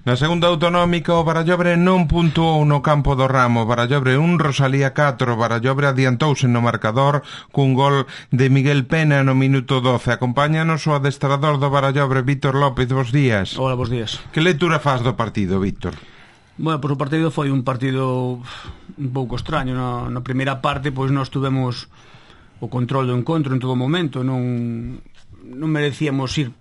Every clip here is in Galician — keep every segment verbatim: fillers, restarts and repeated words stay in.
Na segunda autonómica, o Barallobre non puntuou no campo do Ramo. Barallobre un, Rosalía catro. Barallobre adiantouse no marcador cun gol de Miguel Pena no minuto doce. Acompáñanos o adestrador do Barallobre, Víctor López. Bos días. Hola, bos días. Que lectura faz do partido, Víctor? Bueno, pois o partido foi un partido un pouco extraño. Na, na primeira parte, pois nós tuvemos o control do encontro en todo momento. Non, non merecíamos ir,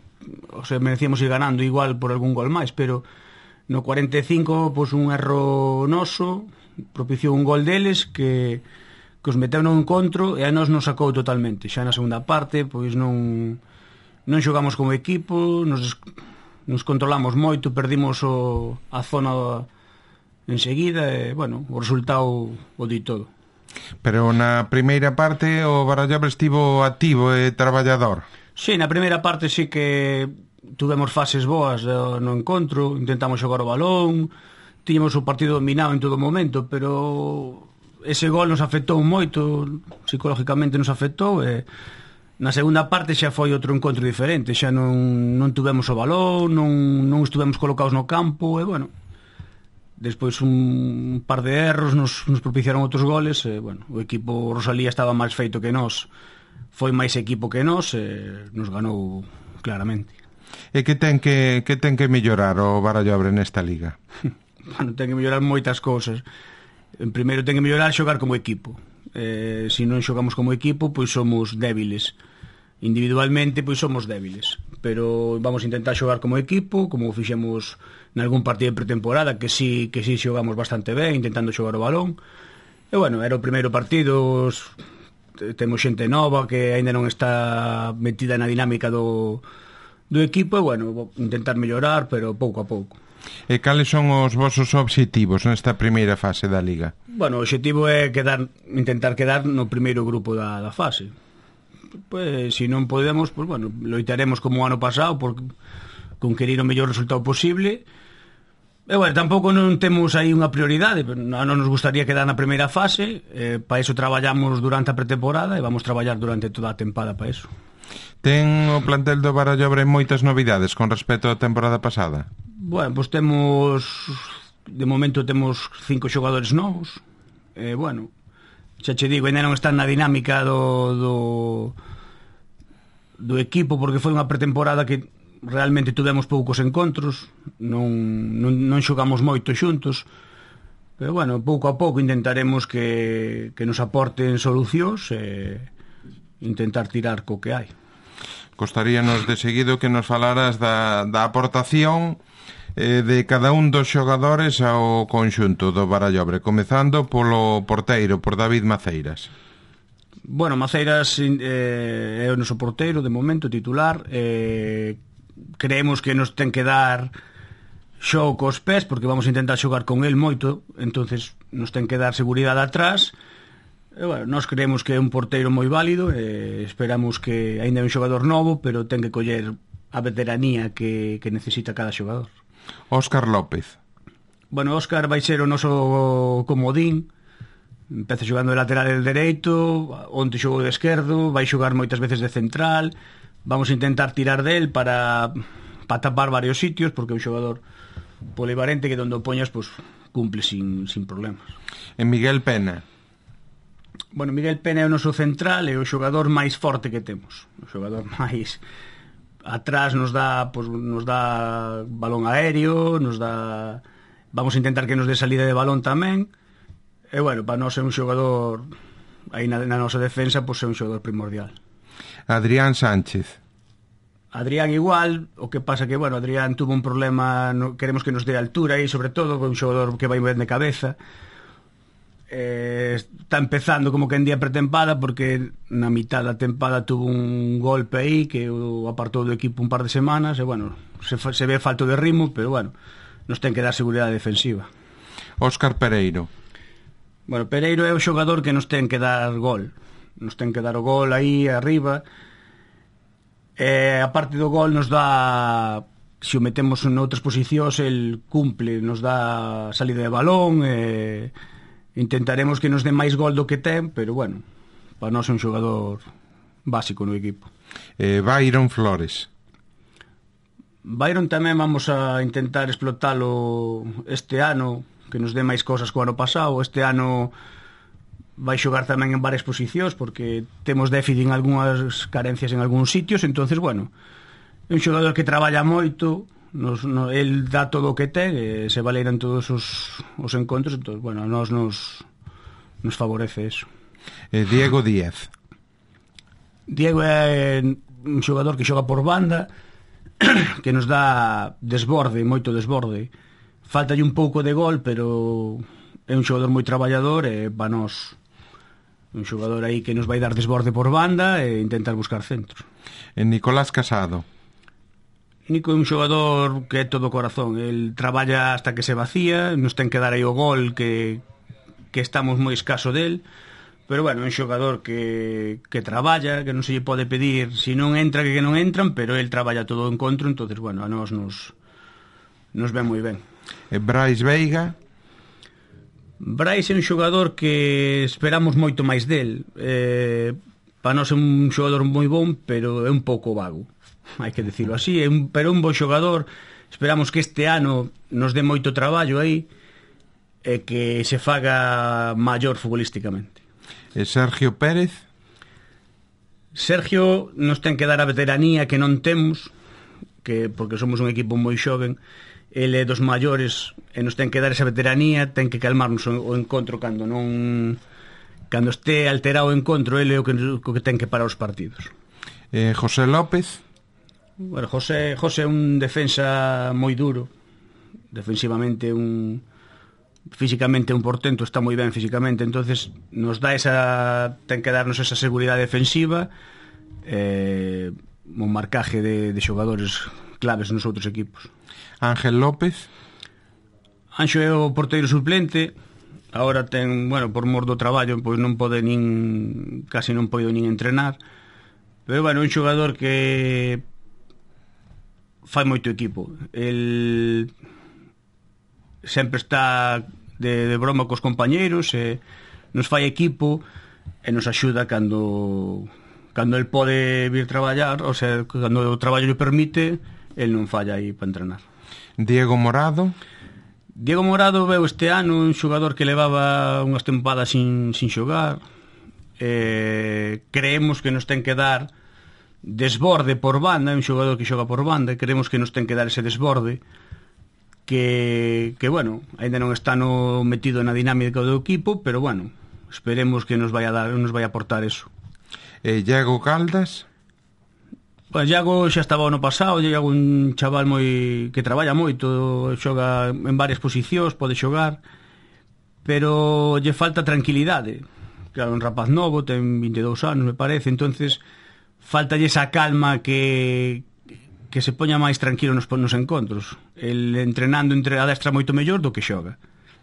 o sea, merecíamos ir ganando igual por algún gol máis, pero no cuarenta e cinco, pois un erro noso propiciou un gol deles que, que os meteu no encontro e a nós nos sacou totalmente. Xa na segunda parte, pois non non xogamos como equipo, nos nos controlamos moito, perdimos o, a zona enseguida e, bueno, o resultado o di todo. Pero na primeira parte o Barallobre estivo activo e traballador. Sí, na primeira parte sí que tuvemos fases boas no encontro, intentamos xogar o balón, tiñamos o partido dominado en todo momento, pero ese gol nos afectou moito, psicológicamente nos afectou e na segunda parte xa foi outro encontro diferente, xa non, non tuvemos o balón, non, non estuvemos colocados no campo e, bueno, despois un par de erros nos, nos propiciaron outros goles e, bueno, o equipo Rosalía estaba máis feito que nós, foi máis equipo que nós e nos ganou claramente. E que ten que, que ten que mellorar o Barallobre nesta liga? Bueno, ten que mellorar moitas cousas. En primeiro ten que mellorar xogar como equipo. Eh, se non xogamos como equipo, pois somos débiles. Individualmente, pois somos débiles, pero vamos a intentar xogar como equipo, como fixemos nalgún partido de pretemporada, que sí, que sí xogamos bastante ben, intentando xogar o balón. E, bueno, era o primeiro partido, temos xente nova que aínda non está metida na dinámica do, do equipo, e, bueno, intentar mellorar, pero pouco a pouco. E cales son os vosos obxectivos nesta primeira fase da liga? Bueno, o obxectivo é quedar, intentar quedar no primeiro grupo da, da fase. Pois, se non podemos, pois, bueno, loitaremos como o ano pasado por conquerir o mellor resultado posible. E, bueno, tampouco non temos aí unha prioridade, non nos gustaría quedar na primeira fase, eh, para iso traballamos durante a pretemporada e vamos traballar durante toda a tempada para iso. Ten o plantel do Barallobre moitas novidades con respecto á temporada pasada? Bueno, pois temos, de momento temos cinco xogadores novos, e, bueno, xa che digo, ainda non están na dinámica do, do, do equipo, porque foi unha pretemporada que realmente tuvemos poucos encontros, non, non, non xogamos moito xuntos, pero, bueno, pouco a pouco intentaremos que, que nos aporten solucións e intentar tirar co que hai. Gostaríanos de seguido que nos falaras da, da aportación eh, de cada un dos xogadores ao conxunto do Barallobre, comezando polo porteiro, por David Maceiras. Bueno, Maceiras eh, é o noso porteiro de momento, titular. eh, creemos que nos ten que dar xogo cos pés, porque vamos a intentar xogar con el moito, entonces nos ten que dar seguridade atrás. E, bueno, nós creemos que é un porteiro moi válido e esperamos que aínda é un xogador novo, pero ten que coller a veteranía que, que necesita cada xogador. Óscar López. Bueno, Óscar vai ser o noso comodín, empeza xogando de lateral del dereito, onte xogou de esquerdo, vai xogar moitas veces de central, vamos a intentar tirar del para, para tapar varios sitios, porque é un xogador polivalente que donde o poñas pues, cumple sin, sin problemas. En Miguel Pena. Bueno, Miguel Pena é o noso central, é o xogador máis forte que temos, o xogador máis... atrás nos dá, pues, nos dá balón aéreo, nos dá, vamos a intentar que nos dé salida de balón tamén. E, bueno, para nós é un xogador aí na, na nosa defensa, pois pues, é un xogador primordial. Adrián Sánchez. Adrián igual, o que pasa que, bueno, Adrián tuvo un problema, no, queremos que nos dé altura aí, sobre todo, un xogador que vai ben de cabeza. Eh, está empezando como que en día pretempada, porque na mitad da tempada tuvo un golpe aí que o apartou do equipo un par de semanas e, bueno, se, se ve falto de ritmo, pero, bueno, nos ten que dar seguridade defensiva. Óscar Pereiro. Bueno, Pereiro é o xogador que nos ten que dar gol, nos ten que dar o gol aí arriba, e a parte do gol nos dá, se o metemos en outras posicións, el cumple, nos dá salida de balón, e intentaremos que nos dé máis gol do que ten, pero, bueno, para nós é un xogador básico no equipo. eh, Byron Flores. Byron tamén vamos a intentar explotalo este ano, que nos dé máis cosas que o ano pasado. Este ano vai xogar tamén en varias posicións, porque temos déficit en algunhas carencias en algúns sitios. Entonces, bueno, é un xogador que traballa moito, nos, no, el dá todo o que ten, e se valeira en todos os, os encontros. Entón, bueno, a nós nos, nos favorece eso. eh, Diego Díaz. Diego é un xogador que xoga por banda, que nos dá desborde, moito desborde. Faltalle un pouco de gol, pero é un xogador moi traballador, e para nós un xogador aí que nos vai dar desborde por banda e intentar buscar centros. En Nicolás Casado. Nico é un xogador que é todo corazón. El traballa hasta que se vacía, nos ten que dar aí o gol que, que estamos moi escaso del. Pero bueno, é un xogador que, que traballa, que non se lle pode pedir si non entra que, que non entran, pero el traballa todo o encontro. Entonces, bueno, a nós nos, nos ven moi ben. E Brais Veiga. Brais é un xogador que esperamos moito máis del. Eh, para nós é un xogador moi bon, pero é un pouco vago, hai que decirlo así. É un, pero é un bon xogador. Esperamos que este ano nos dé moito traballo aí, e que se faga maior futbolísticamente. E Sergio Pérez. Sergio nos ten que dar a veteranía que non temos, que porque somos un equipo moi xoven. Ele é dos maiores e nos ten que dar esa veteranía. Ten que calmarnos o, o encontro cando non cando este alterado o encontro. Ele é o que, o que ten que parar os partidos. eh, José López. Bueno, José, José é un defensa moi duro, defensivamente un... físicamente un portento, está moi ben físicamente. Entonces nos dá esa, ten que darnos esa seguridade defensiva, eh, un marcaje de, de xogadores claves nos outros equipos. Ángel López. Anxo é o porteiro suplente. Agora ten, bueno, por mor do traballo, pois non pode nin, casi non pode nin entrenar. Pero bueno, un xogador que fai moito equipo. El sempre está de, de broma cos compañeiros, e nos fai equipo e nos axuda cando cando el pode vir traballar. O sea, cando o traballo lle permite, el non falla aí para entrenar. Diego Morado. Diego Morado veu este ano, un xogador que levaba unhas tempadas sin, sin xogar. Eh, creemos que nos ten que dar desborde por banda. É un xogador que xoga por banda, e creemos que nos ten que dar ese desborde que, que bueno, ainda non está no metido na dinámica do equipo, pero bueno, esperemos que nos vai a dar, nos vai a aportar eso. E Iago Caldas. Bueno, Iago xa estaba ano pasado. Iago un chaval moi que traballa moito, xoga en varias posicións, pode xogar, pero lle falta tranquilidade. Claro, un rapaz novo, ten vinte e dous anos, me parece. Entonces faltalle esa calma, que que se poña máis tranquilo nos, nos encontros. El entrenando entre a destra moito mellor do que xoga.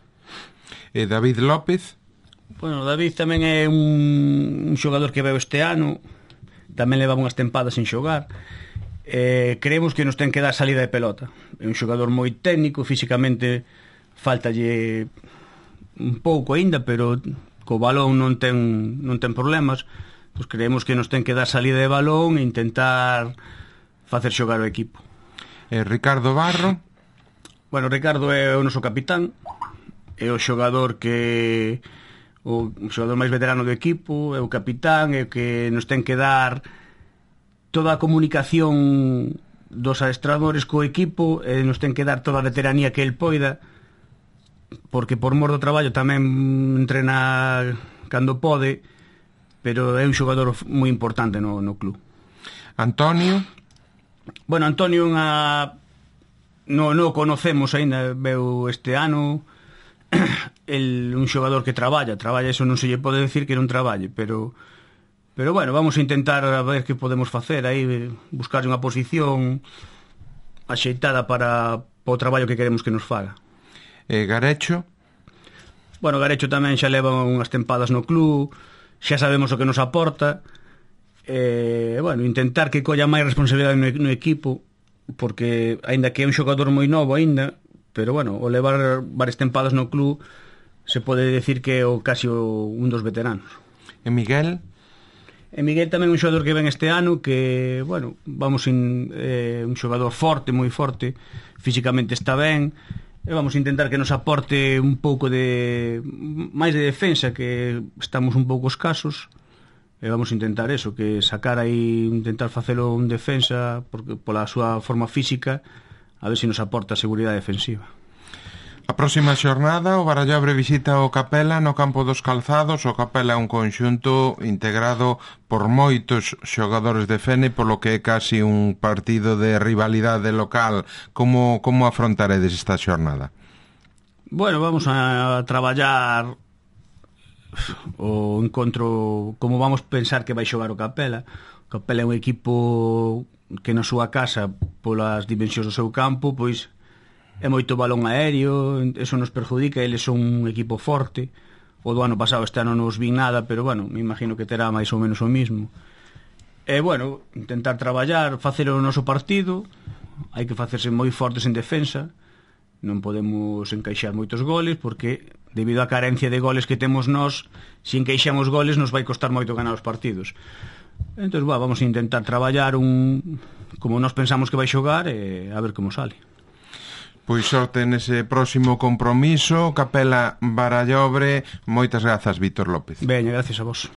E David López. Bueno, David tamén é un, un xogador que veo este ano. Tamén leva unhas tempadas sin xogar. Eh, creemos que nos ten que dar salida de pelota. É un xogador moi técnico, físicamente faltalle un pouco aínda, pero co balón non ten non ten problemas. Pois creemos que nos ten que dar salida de balón e intentar facer xogar o equipo. E Ricardo Barro. Bueno, Ricardo é o noso capitán, é o xogador que o xogador máis veterano do equipo, é o capitán, é o que nos ten que dar toda a comunicación dos adestradores co equipo, e nos ten que dar toda a veteranía que el poida, porque por mor do traballo tamén entrena cando pode, pero é un xogador moi importante no, no club. Antonio. Bueno, Antonio unha... no, no conocemos aínda, veu este ano. El, un xogador que traballa, traballa, eso non se lle pode decir que non traballe, pero pero bueno, vamos a intentar a ver que podemos facer aí, buscar unha posición axeitada para, para o traballo que queremos que nos faga. E Garecho. Bueno, Garecho tamén xa leva unhas tempadas no club, xa sabemos o que nos aporta. E, bueno, intentar que colla máis responsabilidade no, no equipo, porque aínda que é un xogador moi novo aínda, pero bueno, o levar varias tempadas no club, se pode decir que é o casi o, un dos veteranos. E Miguel? E Miguel tamén un xogador que ven este ano que, bueno, vamos in, eh, un xogador forte, moi forte, físicamente está ben, e vamos a intentar que nos aporte un pouco de máis de defensa, que estamos un pouco escasos, e vamos a intentar eso, que sacar aí, intentar facelo un defensa porque pola súa forma física, a ver se nos aporta seguridade defensiva. A próxima xornada o Barallobre visita o Capela no campo dos Calzados. O Capela é un conxunto integrado por moitos xogadores de Fene, polo que é casi un partido de rivalidade local. Como, como afrontaredes esta xornada? Bueno, vamos a traballar o encontro como vamos pensar que vai xogar o Capela. O Capela é un equipo que na súa casa, polas dimensións do seu campo, pois é moito balón aéreo, eso nos perjudica, eles son un equipo forte. O do ano pasado, este ano non os vi nada, pero bueno, me imagino que terá máis ou menos o mismo. E bueno, intentar traballar, facer o noso partido, hai que facerse moi fortes en defensa, non podemos encaixar moitos goles, porque debido á carencia de goles que temos nós, se encaixamos goles nos vai costar moito ganar os partidos. Entón, bah, vamos a intentar traballar un como nós pensamos que vai xogar e a ver como sale. Pois sorte nese próximo compromiso. Capela Barallobre, moitas grazas, Víctor López. Veña, gracias a vos.